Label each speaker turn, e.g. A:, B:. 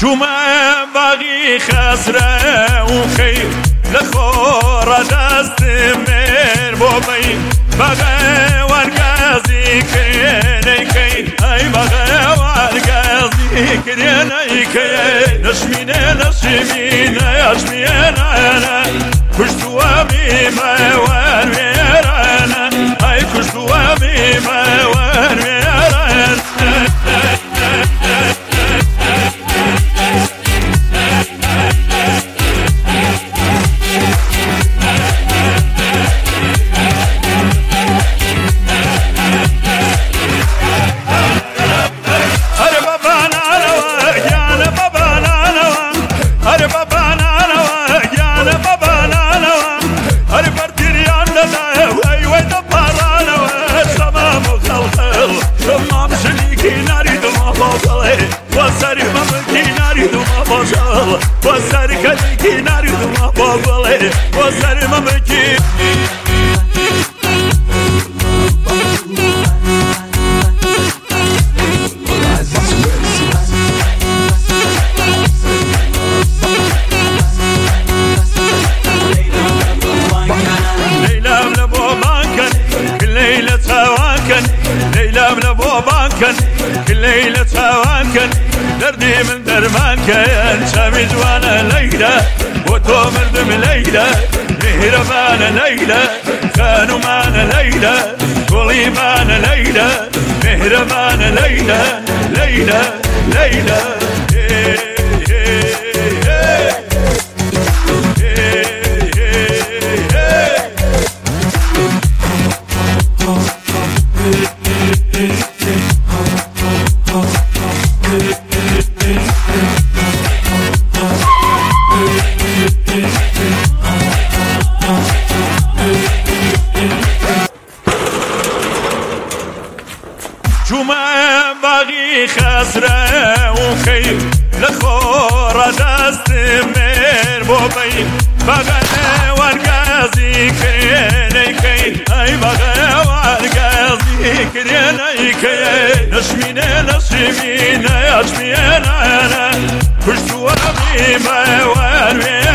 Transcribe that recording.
A: من باقی خسره و خیر لخور دست مر بوبی بغه ورگازی کنی کی ای بغه ورگازی کنی کی نشمینه نشمینه کشتو می مور ویرانه ای کشتو می مور ویرانه وسر كلكي ناري وما بابلي وسر ممكي ليلى من ابو بانكن كل ليلة هواكن ليلى من ابو بانكن كل ليلة هواكن دردي من درمان كيان شامي جوانا ليلى وتو مردم ليلى مهربان ليلى كانوا معنا ليلى قولي معنا ليلى مهربان ليلى ليلى ليلى من باقی خسره و خیر لخور دست مر بوبی بغه ورگازی کنی کی ای بغه ورگازی کنی کی نشمینه نشمینه کشتو می مور